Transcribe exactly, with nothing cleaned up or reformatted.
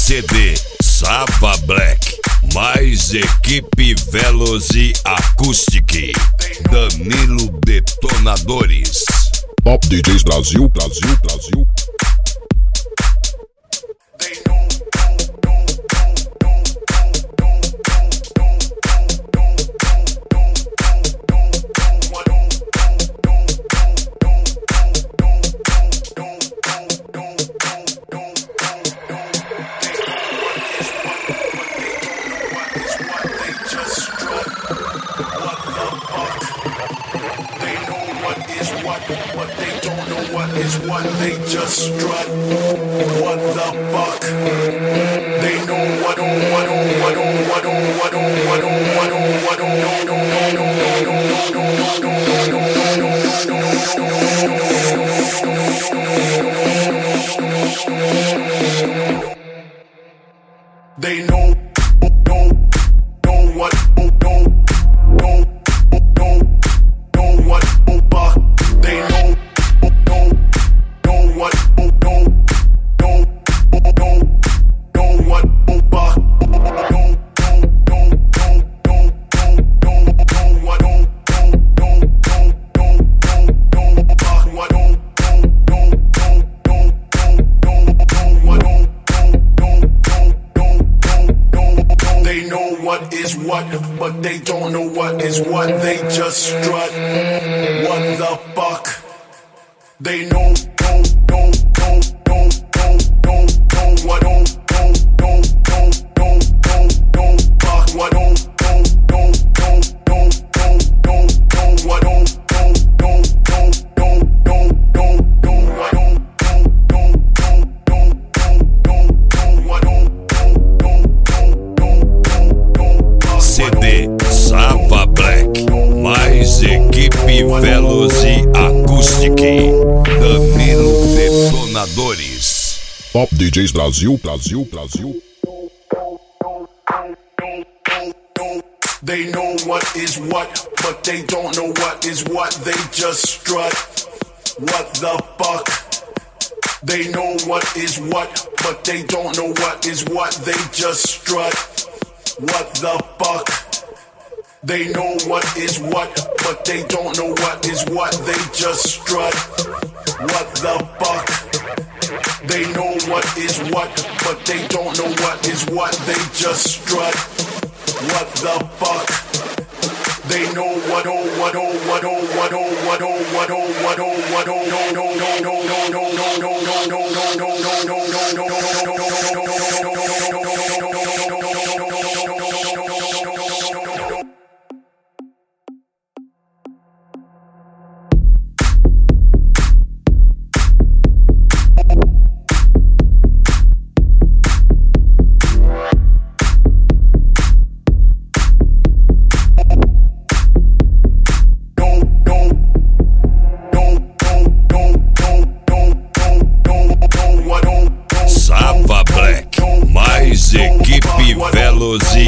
C D Sava Black, mais equipe Velozy Acoustic, Danilo Detonadores. Top D Js Brasil, Brasil, Brasil. But they don't know what is what, they just strut. What the fuck? They know what, oh, what, oh, what, oh, what, oh, what, oh, what, oh, what, oh, what, oh, no, no, no, no, no, no, no, no, no, they know, know, know what, know, know, know, know what, oh, fuck. They know, know, know what, know, know, know, know, know what, oh, fuck. Know, know, know, know, know, know, know what, oh, know, know, know, know, know, fuck. What, oh, know, know, know, know, know, know what, oh, know, know, know, know. They know what is what, but they don't know what is what. They just strut. What the fuck? They know, know, know, know, know, know, know, know what, oh, know, know, know, know, know, know, fuck. What, oh, know, know, know, know, know, know, know what, oh, know, know, know, know, know, know, know what, oh, know, know, know, know, know, know what, oh, know, know, know, know, know. C D Sava Black, mais equipe Velozy Acoustic, Danilo Detonadores. Top D Js Brasil, Brasil, Brasil. They know what is what, but they don't know what is what. They just strut. What the fuck? They know what is what, but they don't know what is what. They just strut. What the fuck? They know what is what, but they don't know what is what. They just strut. What the fuck? They know what is what, but they don't know what is what. They just strut. What the fuck? They know what, oh, what, oh, what, oh, what, oh, what, oh, what, oh, what, oh, what, oh, no, no, no, no, no, no, no, no, no, no, no, no, no, no, no, no, Sava Black, mais equipe Velozy